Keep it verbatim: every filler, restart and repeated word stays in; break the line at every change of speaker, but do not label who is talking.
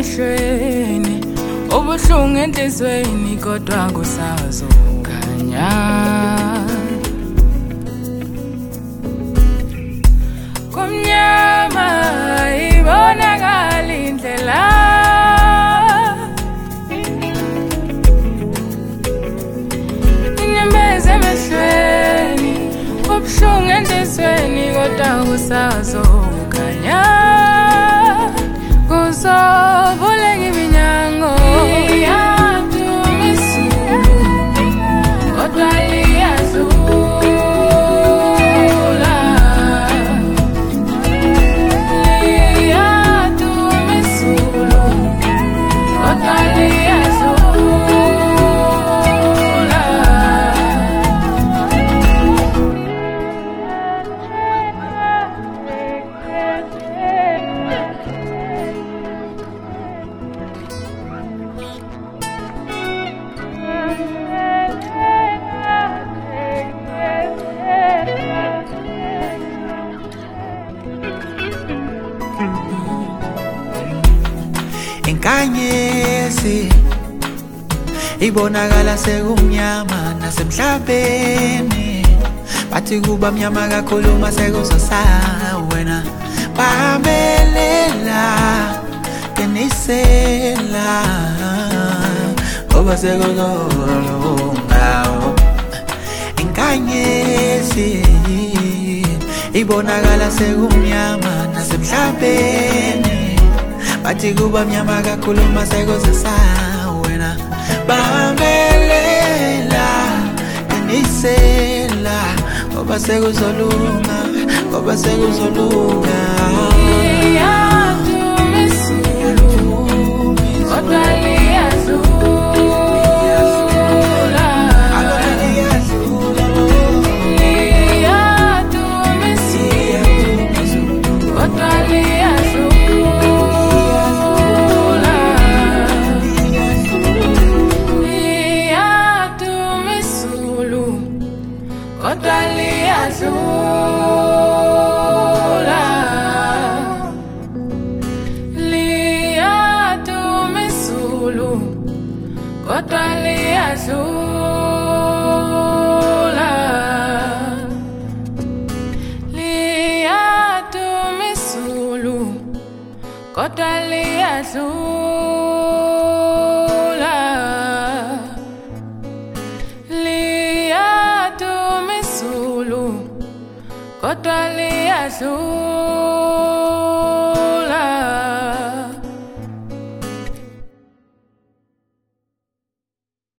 emehlweni ubuhlungu enhlizweni kodwa kusazokhanya kumnyama ibonakala indlela inyembezi emehlweni ubuhlungu enhlizweni kodwa kusazokhanya kuzovuleka iminyango iyadumizulu kodwa liyadlula liyadumizulu kodwa liyadlula
Inkanyezi ibonakala sekumnyama nasemhlabeni bathi kuba mnyama kakhulu masekuzosa wena bamelela kenisela ngoba sekuzolunga inkanyezi ibonakala sekumnyama nasemhlabeni bathi kuba mnyama kakhulu masekuzosa wena bamelela kenisela ngoba sekuzolunga ngoba sekuzolunga kodwa liyadlula liyadumizulu kodwa liyadlula liyadumizulu kodwa liyadlula kodwa liyadlula